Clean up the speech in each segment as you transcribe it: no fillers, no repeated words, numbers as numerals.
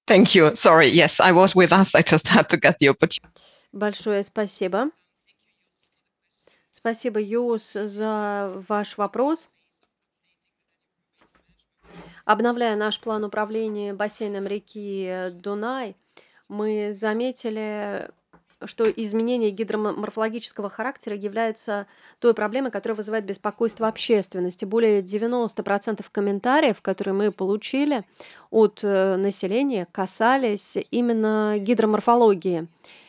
Thank you. Sorry. Yes, I was with us. I just had to get the opportunity. Большое спасибо. Спасибо, Юс, за ваш вопрос. Обновляя наш план управления бассейном реки Дунай, мы заметили, что изменения гидроморфологического характера являются той проблемой, которая вызывает беспокойство общественности. Более 90% комментариев, которые мы получили от населения, касались именно гидроморфологии.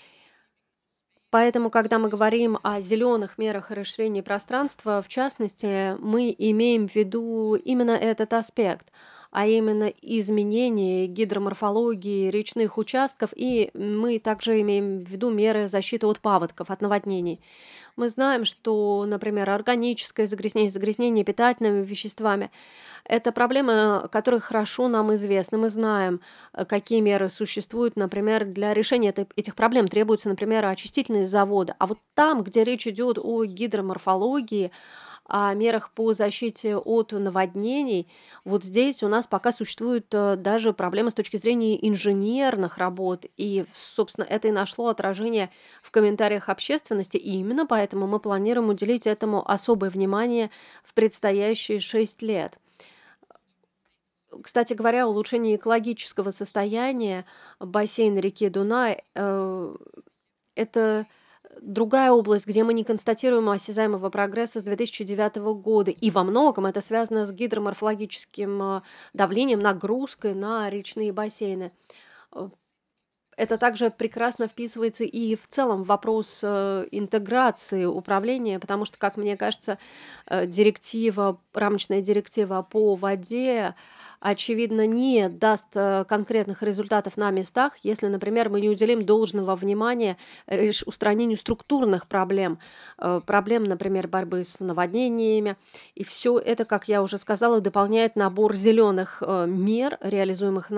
Поэтому, когда мы говорим о зеленых мерах расширения пространства, в частности, мы имеем в виду именно этот аспект, а именно изменение гидроморфологии речных участков, и мы также имеем в виду меры защиты от паводков, от наводнений. Мы знаем, что, например, органическое загрязнение, загрязнение питательными веществами — это проблемы, которые хорошо нам известны. Мы знаем, какие меры существуют, например, для решения этих проблем. Требуются, например, очистительные заводы. А вот там, где речь идет о гидроморфологии, о мерах по защите от наводнений, вот здесь у нас пока существуют даже проблемы с точки зрения инженерных работ. И, собственно, это и нашло отражение в комментариях общественности. И именно поэтому мы планируем уделить этому особое внимание в предстоящие 6 лет. Кстати говоря, улучшение экологического состояния бассейна реки Дунай, это другая область, где мы не констатируем осязаемого прогресса с 2009 года. И во многом это связано с гидроморфологическим давлением, нагрузкой на речные бассейны. Э, Это также прекрасно вписывается и в целом в вопрос интеграции управления, потому что, как мне кажется, рамочная директива по воде, очевидно, не даст конкретных результатов на местах, если, например, мы не уделим должного внимания устранению структурных проблем, проблем, например, борьбы с наводнениями. И все это, как я уже сказала, дополняет набор зеленых мер, реализуемых